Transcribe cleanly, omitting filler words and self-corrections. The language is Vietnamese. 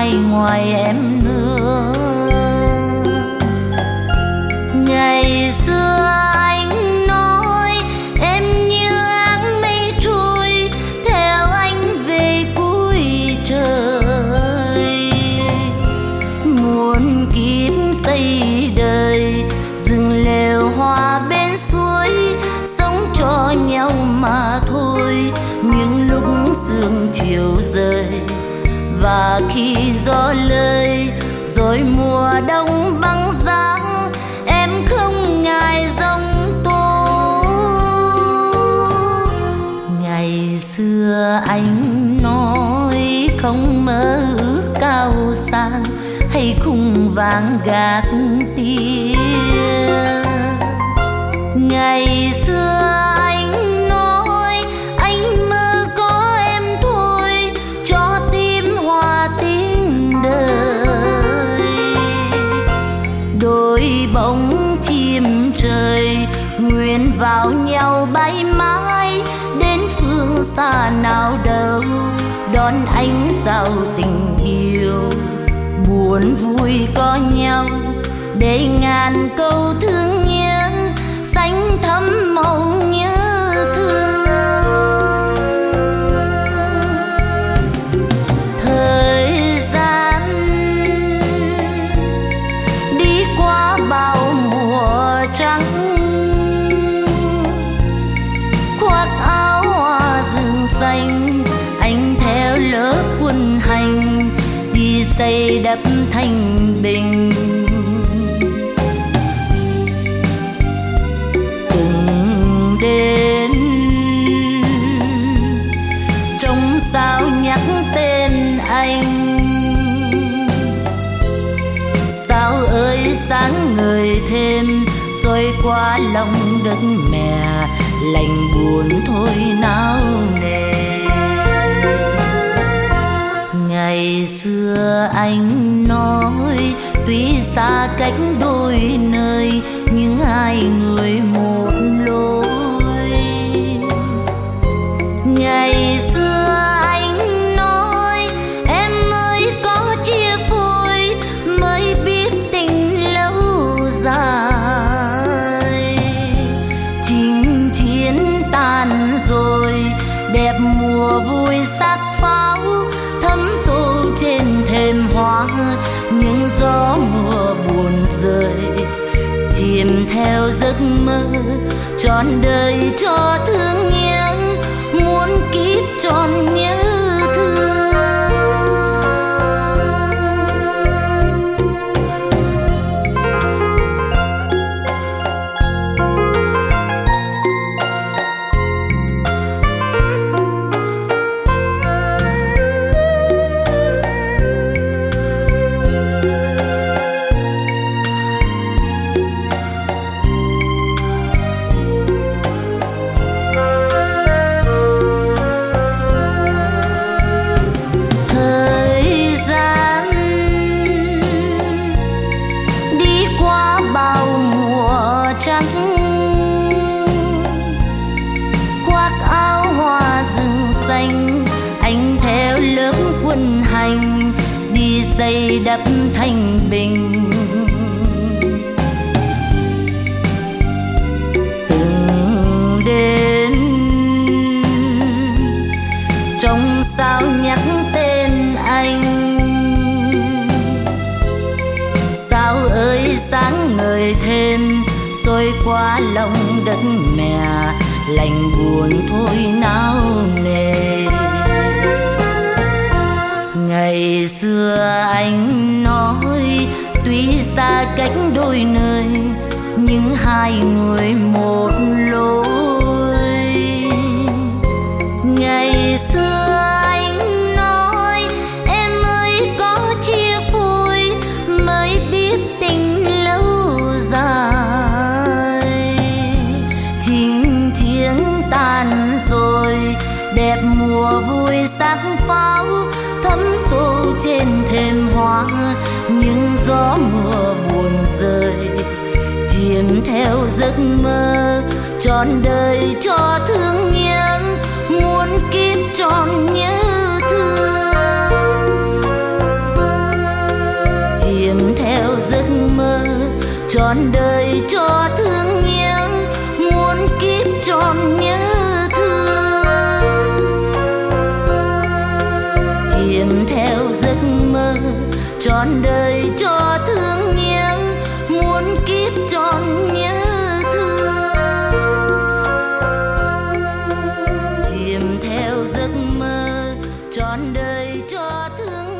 ai ngoài em nữa. Ngày xưa anh nói em như áng mây trôi, theo anh về cuối trời. Muôn kiếp xây đời, rừng lều hoa bên suối, sống cho nhau mà thôi. Những lúc sương chiều rơi và khi gió lơi, rồi mùa đông băng giá, em không ngại giông tố. Ngày xưa anh nói không mơ ước cao sang, hay khung vàng gác tia. Ngày xưa anh nói anh mơ có em thôi, cho tim hòa tiếng đời. Đôi bóng chim trời nguyện vào nhau bay mãi, đến phương xa nào đâu đón ánh sao tình yêu. Buồn vui có nhau để ngàn câu thương nhớ, xanh thắm màu nhớ thương. Thời gian đi qua bao mùa trắng, khoác áo hoa rừng xanh, anh theo lớp quân hành đi xây đắp thành bình. Từng đến trong sao nhắc tên anh, sao ơi sáng ngời thêm, xôi qua lòng đất mẹ, lạnh buồn thôi nao nề. Ngày xưa anh nói tuy xa cách đôi nơi, nhưng hai người một lối. Ngày xưa anh nói em mới có chia phôi, mới biết tình lâu dài. Chinh chiến tàn rồi, đẹp mùa vui sắc pháo, thấm tô trên thềm hoa. Những gió mùa buồn rơi, chìm theo giấc mơ, trọn đời cho thương nhớ, muôn kiếp tròn nhớ thương. Anh theo lớp quân hành đi xây đắp thành bình. Từng đến trong sao nhắc tên anh, sao ơi sáng ngời thêm, xôi qua lòng đất mẹ, lạnh buồn thôi nao nề. Ngày xưa anh nói tuy xa cách đôi nơi, nhưng hai người một lối. Ngày xưa anh nói em mới có chia phôi, mới biết tình lâu dài. Chinh chiến tàn rồi, đẹp mùa vui sắc pháo, thấm tô trên thềm hoa. Những gió mùa buồn rơi, chìm theo giấc mơ, trọn đời cho thương nhớ, muôn kiếp tròn nhớ thương. trọn đời cho thương nhớ, muôn kiếp tròn nhớ thương. Chiêm theo giấc mơ trọn đời cho thương nhớ, muôn kiếp tròn nhớ thương. Chiêm theo giấc mơ trọn đời cho thương